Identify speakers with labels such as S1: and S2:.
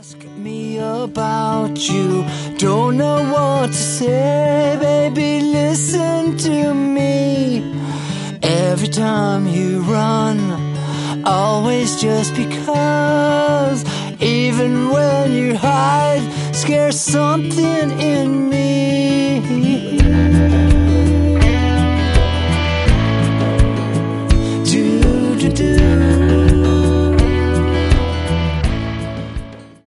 S1: Ask me about you, don't know what to say, baby, listen to me. Every time you run, always just because. Even when you hide, scares something in me.